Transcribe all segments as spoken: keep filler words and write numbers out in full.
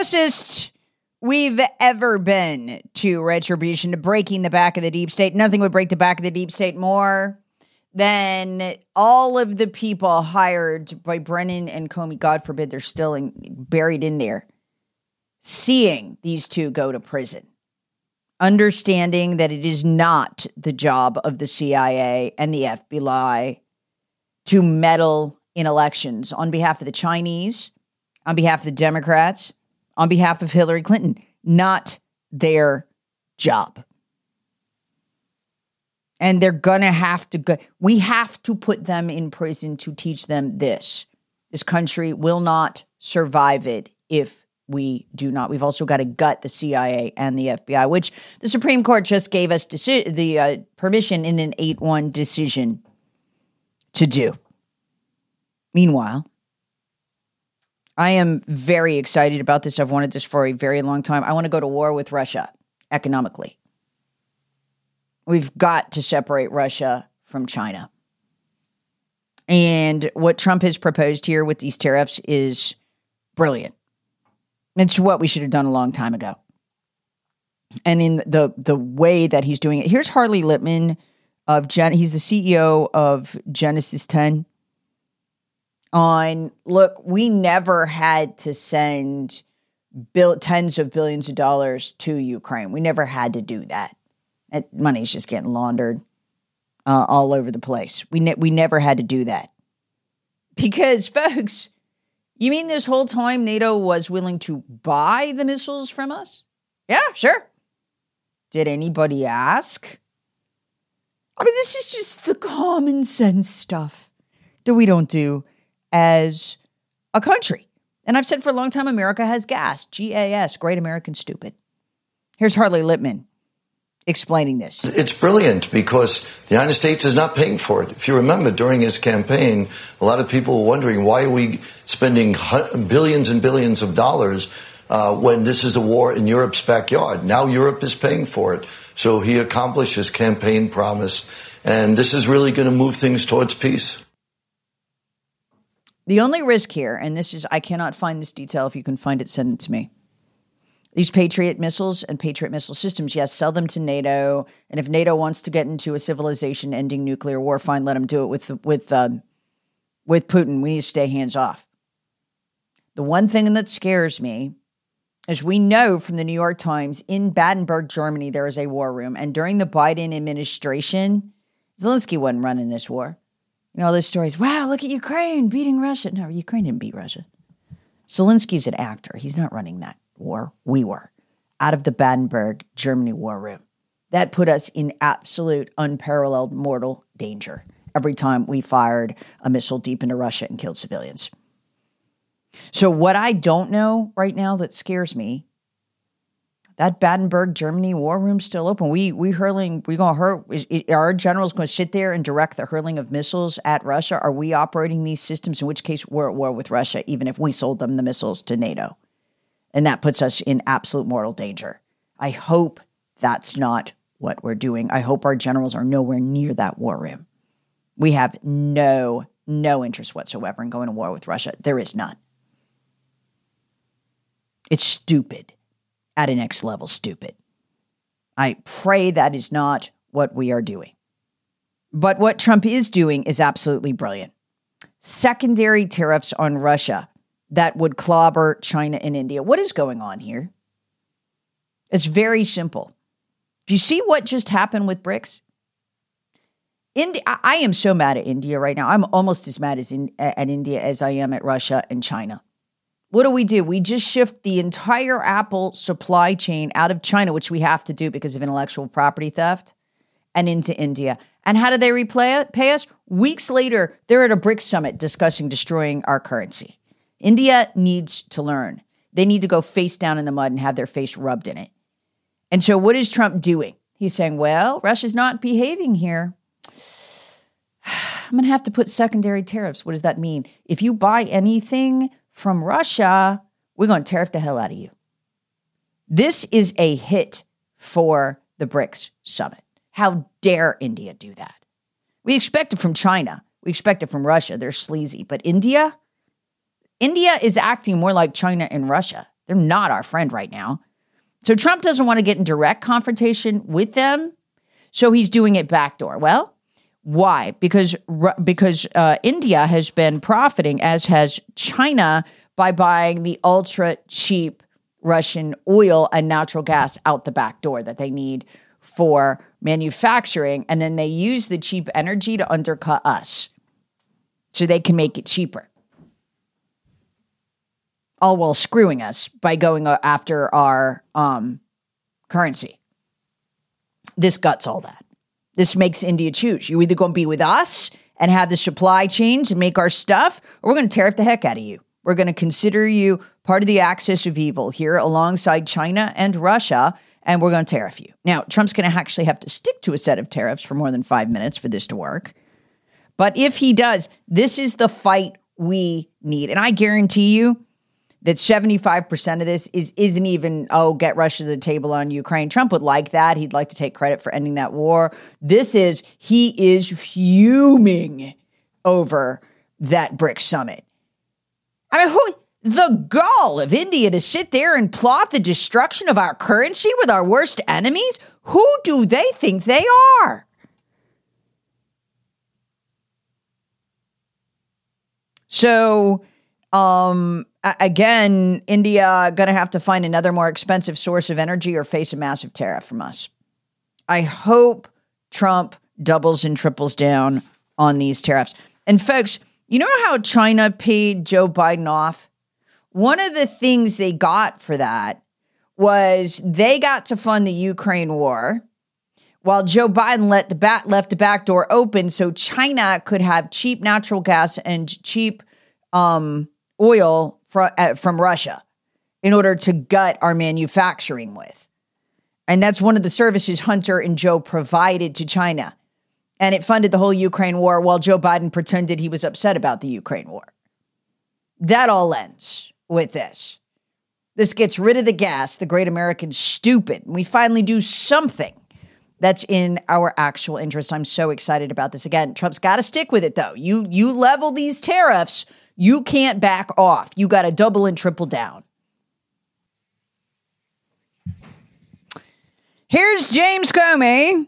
closest we've ever been to retribution, to breaking the back of the deep state. Nothing would break the back of the deep state more than all of the people hired by Brennan and Comey. God forbid they're still in, buried in there. Seeing these two go to prison. Understanding that it is not the job of the C I A and the F B I to meddle in elections on behalf of the Chinese, on behalf of the Democrats, on behalf of Hillary Clinton. Not their job. And they're going to have to go. We have to put them in prison to teach them this. This country will not survive it if we do not. We've also got to gut the C I A and the F B I, which the Supreme Court just gave us deci- the uh, permission in an eight one decision to do. Meanwhile, I am very excited about this. I've wanted this for a very long time. I want to go to war with Russia economically. We've got to separate Russia from China. And what Trump has proposed here with these tariffs is brilliant. It's what we should have done a long time ago. And in the the way that he's doing it. Here's Harley Lippman of Gen. He's the C E O of Genesis ten. On, look, we never had to send bill, tens of billions of dollars to Ukraine. We never had to do that. That money's just getting laundered uh, all over the place. We ne- we never had to do that. Because, folks, you mean this whole time NATO was willing to buy the missiles from us? Yeah, sure. Did anybody ask? I mean, this is just the common sense stuff that we don't do as a country. And I've said for a long time, America has gas. G A S, Great American Stupid. Here's Harley Lippman explaining this. It's brilliant because the United States is not paying for it. If you remember, during his campaign, a lot of people were wondering, why are we spending billions and billions of dollars uh, when this is a war in Europe's backyard? Now Europe is paying for it. So he accomplished his campaign promise. And this is really going to move things towards peace. The only risk here, and this is, I cannot find this detail. If you can find it, send it to me. These Patriot missiles and Patriot missile systems, yes, sell them to NATO. And if NATO wants to get into a civilization-ending nuclear war, fine, let them do it with with um, with Putin. We need to stay hands off. The one thing that scares me is we know from the New York Times, in Baden-Württemberg, Germany, there is a war room. And during the Biden administration, Zelensky wasn't running this war. You know, all those stories, wow, look at Ukraine beating Russia. No, Ukraine didn't beat Russia. Zelensky's an actor. He's not running that war. We were. Out of the Baden-Württemberg, Germany war room. That put us in absolute, unparalleled, mortal danger every time we fired a missile deep into Russia and killed civilians. So what I don't know right now that scares me, that Baden-Württemberg, Germany war room's still open. We we hurling, we gonna hurt. Is, is, are our generals going to sit there and direct the hurling of missiles at Russia? Are we operating these systems? In which case, we're at war with Russia, even if we sold them the missiles to NATO, and that puts us in absolute mortal danger. I hope that's not what we're doing. I hope our generals are nowhere near that war room. We have no no interest whatsoever in going to war with Russia. There is none. It's stupid. At a next level stupid. I pray that is not what we are doing. But what Trump is doing is absolutely brilliant. Secondary tariffs on Russia that would clobber China and India. What is going on here? It's very simple. Do you see what just happened with BRICS? India, I am so mad at India right now. I'm almost as mad as in, at India as I am at Russia and China. What do we do? We just shift the entire Apple supply chain out of China, which we have to do because of intellectual property theft, and into India. And how do they repay pay us? Weeks later, they're at a BRICS summit discussing destroying our currency. India needs to learn. They need to go face down in the mud and have their face rubbed in it. And so what is Trump doing? He's saying, well, Russia's not behaving here. I'm going to have to put secondary tariffs. What does that mean? If you buy anything from Russia, we're going to tariff the hell out of you. This is a hit for the BRICS summit. How dare India do that? We expect it from China. We expect it from Russia. They're sleazy. But India? India is acting more like China and Russia They're not our friend right now. So Trump doesn't want to get in direct confrontation with them, so he's doing it backdoor. Well, why? Because because uh, India has been profiting, as has China, by buying the ultra cheap Russian oil and natural gas out the back door that they need for manufacturing. And then they use the cheap energy to undercut us so they can make it cheaper. All while screwing us by going after our um, currency. This guts all that. This makes India choose. You're either going to be with us and have the supply chains and make our stuff, or we're going to tariff the heck out of you. We're going to consider you part of the axis of evil here alongside China and Russia, and we're going to tariff you. Now, Trump's going to actually have to stick to a set of tariffs for more than five minutes for this to work. But if he does, this is the fight we need. And I guarantee you that seventy-five percent of this is, isn't even, oh, get Russia to the table on Ukraine. Trump would like that. He'd like to take credit for ending that war. This is, he is fuming over that BRICS summit. I mean, who, the gall of India to sit there and plot the destruction of our currency with our worst enemies? Who do they think they are? So, um, again, India going to have to find another more expensive source of energy or face a massive tariff from us. I hope Trump doubles and triples down on these tariffs. And folks, you know how China paid Joe Biden off? One of the things they got for that was they got to fund the Ukraine war, while Joe Biden let the bat left the back door open so China could have cheap natural gas and cheap um, oil from, uh, from Russia in order to gut our manufacturing with. And that's one of the services Hunter and Joe provided to China. And it funded the whole Ukraine war while Joe Biden pretended he was upset about the Ukraine war. That all ends with this. This gets rid of the gas, the great American stupid. And we finally do something that's in our actual interest. I'm so excited about this. Again, Trump's got to stick with it, though. You, you level these tariffs, you can't back off. You got to double and triple down. Here's James Comey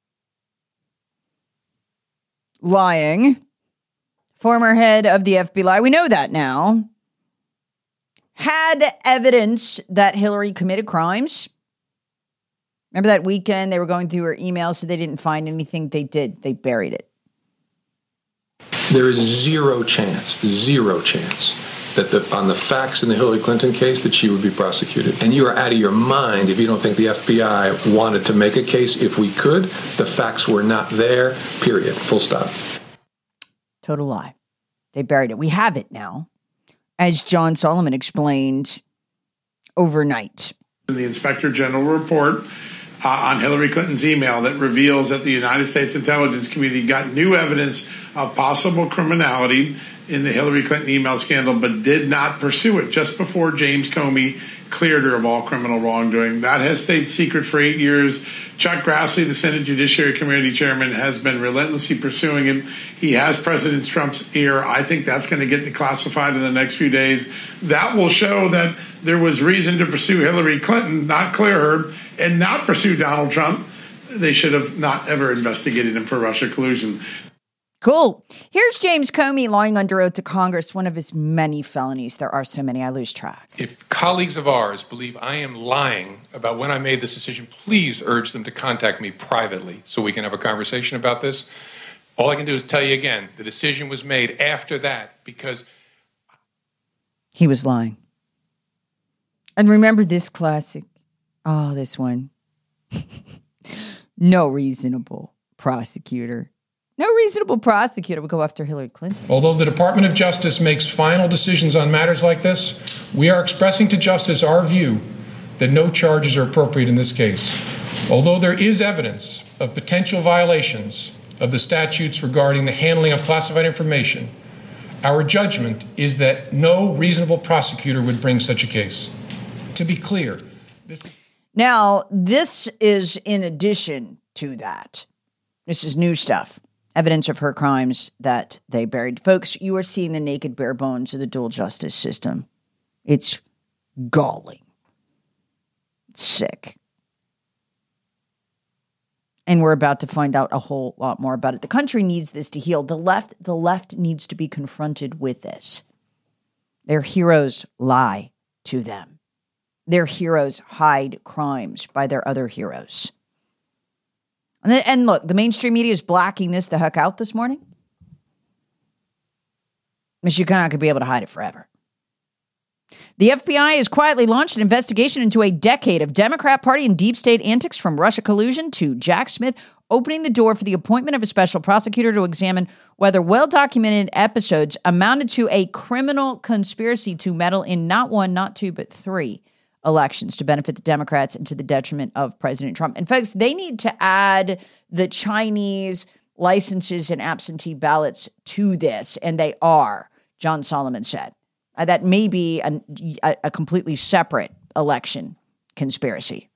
lying. Former head of the F B I. We know that now. Had evidence that Hillary committed crimes. Remember that weekend they were going through her emails, so they didn't find anything. They did. They buried it. There is zero chance, zero chance that the, on the facts in the Hillary Clinton case that she would be prosecuted. And you are out of your mind if you don't think the F B I wanted to make a case. If we could, the facts were not there, period, full stop. Total lie. They buried it. We have it now, as John Solomon explained overnight. The Inspector General report uh, on Hillary Clinton's email that reveals that the United States intelligence community got new evidence of possible criminality in the Hillary Clinton email scandal, but did not pursue it just before James Comey cleared her of all criminal wrongdoing. That has stayed secret for eight years. Chuck Grassley, the Senate Judiciary Committee chairman, has been relentlessly pursuing it. He has President Trump's ear. I think that's going to get declassified in the next few days. That will show that there was reason to pursue Hillary Clinton, not clear her, and not pursue Donald Trump. They should have not ever investigated him for Russia collusion. Cool. Here's James Comey lying under oath to Congress, one of his many felonies. There are so many, I lose track. If colleagues of ours believe I am lying about when I made this decision, please urge them to contact me privately so we can have a conversation about this. All I can do is tell you again, the decision was made after that because he was lying. And remember this classic. Oh, this one. No reasonable prosecutor. No reasonable prosecutor would go after Hillary Clinton. Although the Department of Justice makes final decisions on matters like this, we are expressing to Justice our view that no charges are appropriate in this case. Although there is evidence of potential violations of the statutes regarding the handling of classified information, our judgment is that no reasonable prosecutor would bring such a case. To be clear, this... Now, this is in addition to that. This is new stuff. Evidence of her crimes that they buried. Folks, you are seeing the naked bare bones of the dual justice system. It's galling. Sick. And we're about to find out a whole lot more about it. The country needs this to heal. The left, the left needs to be confronted with this. Their heroes lie to them. Their heroes hide crimes by their other heroes. And, then, and look, the mainstream media is blacking this the heck out this morning. But you're not going to be able to hide it forever. The F B I has quietly launched an investigation into a decade of Democrat Party and deep state antics, from Russia collusion to Jack Smith, opening the door for the appointment of a special prosecutor to examine whether well-documented episodes amounted to a criminal conspiracy to meddle in not one, not two, but three elections to benefit the Democrats and to the detriment of President Trump. And folks, they need to add the Chinese licenses and absentee ballots to this, and they are, John Solomon said. Uh, that may be a, a, a completely separate election conspiracy.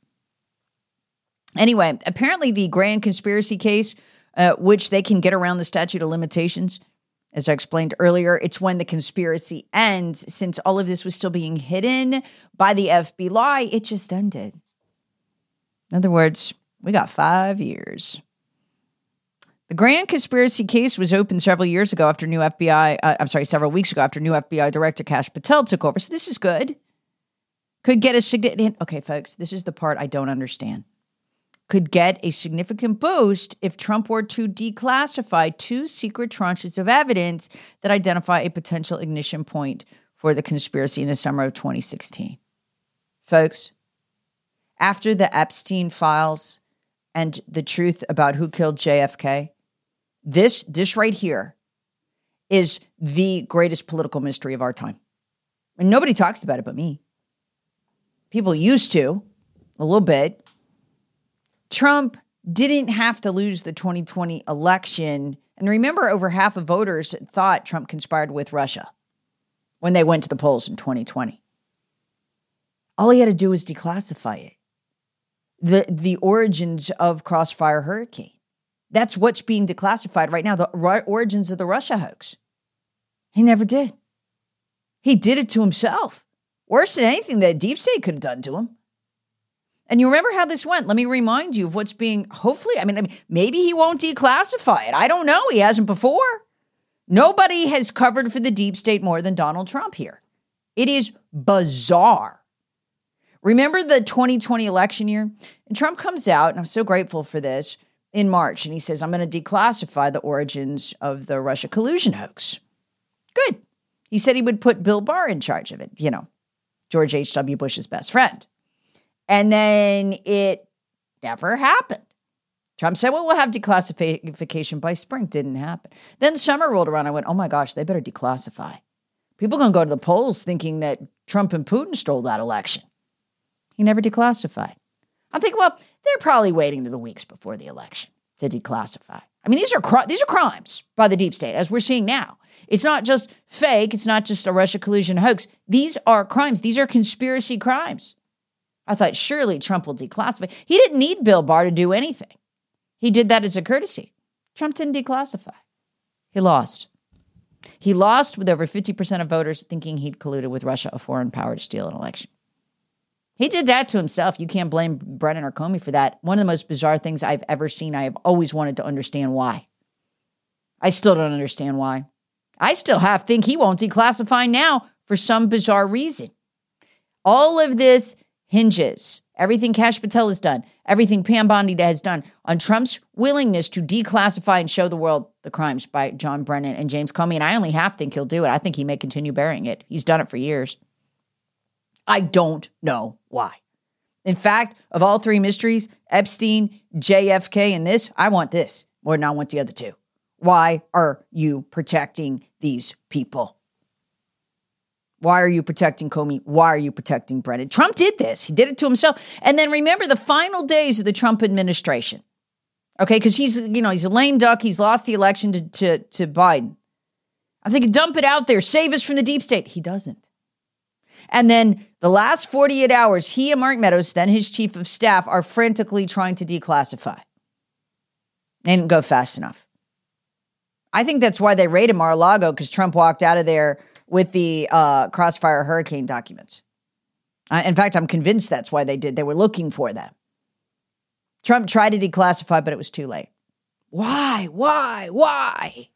Anyway, apparently the grand conspiracy case, uh, which they can get around the statute of limitations, as I explained earlier, it's when the conspiracy ends. Since all of this was still being hidden by the F B I, it just ended. In other words, we got five years. The grand conspiracy case was opened several years ago after new F B I, uh, I'm sorry, several weeks ago after new F B I Director Kash Patel took over. So this is good. Could get a significant, okay, folks, this is the part I don't understand. Could get a significant boost if Trump were to declassify two secret tranches of evidence that identify a potential ignition point for the conspiracy in the summer of twenty sixteen. Folks, after the Epstein files and the truth about who killed J F K, this, this right here is the greatest political mystery of our time. And nobody talks about it but me. People used to, a little bit. Trump didn't have to lose the twenty twenty election. And remember, over half of voters thought Trump conspired with Russia when they went to the polls in twenty twenty. All he had to do was declassify it. The, the origins of Crossfire Hurricane. That's what's being declassified right now, the origins of the Russia hoax. He never did. He did it to himself. Worse than anything that deep state could have done to him. And you remember how this went. Let me remind you of what's being, hopefully, I mean, I mean, maybe he won't declassify it. I don't know. He hasn't before. Nobody has covered for the deep state more than Donald Trump here. It is bizarre. Remember the twenty twenty election year? And Trump comes out, and I'm so grateful for this, in March, and he says, I'm going to declassify the origins of the Russia collusion hoax. Good. He said he would put Bill Barr in charge of it, you know, George H W. Bush's best friend. And then it never happened. Trump said, well, we'll have declassification by spring. Didn't happen. Then summer rolled around. I went, oh my gosh, they better declassify. People are going to go to the polls thinking that Trump and Putin stole that election. He never declassified. I'm thinking, well, they're probably waiting to the weeks before the election to declassify. I mean, these are cri- these are crimes by the deep state, as we're seeing now. It's not just fake. It's not just a Russia collusion hoax. These are crimes. These are conspiracy crimes. I thought surely Trump will declassify. He didn't need Bill Barr to do anything. He did that as a courtesy. Trump didn't declassify. He lost. He lost with over fifty percent of voters thinking he'd colluded with Russia, a foreign power, to steal an election. He did that to himself. You can't blame Brennan or Comey for that. One of the most bizarre things I've ever seen. I have always wanted to understand why. I still don't understand why. I still half think he won't declassify now for some bizarre reason. All of this hinges, everything Kash Patel has done, everything Pam Bondi has done, on Trump's willingness to declassify and show the world the crimes by John Brennan and James Comey. And I only half think he'll do it. I think he may continue burying it. He's done it for years. I don't know why. In fact, of all three mysteries, Epstein, J F K, and this, I want this more than I want the other two. Why are you protecting these people? Why are you protecting Comey? Why are you protecting Brennan? Trump did this. He did it to himself. And then remember the final days of the Trump administration. Okay, because he's, you know, he's a lame duck. He's lost the election to, to, to Biden. I think dump it out there. Save us from the deep state. He doesn't. And then the last forty-eight hours, he and Mark Meadows, then his chief of staff, are frantically trying to declassify. They didn't go fast enough. I think that's why they raided Mar-a-Lago, because Trump walked out of there with the uh, Crossfire Hurricane documents. Uh, in fact, I'm convinced that's why they did. They were looking for them. Trump tried to declassify, but it was too late. Why? Why? Why?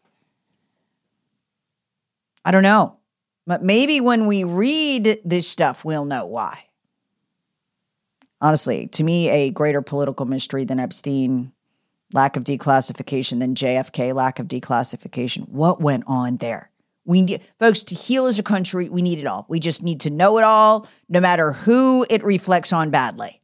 I don't know. But maybe when we read this stuff, we'll know why. Honestly, to me, a greater political mystery than Epstein, lack of declassification, than J F K, lack of declassification. What went on there? We need, folks, to heal as a country, we need it all. We just need to know it all, no matter who it reflects on badly.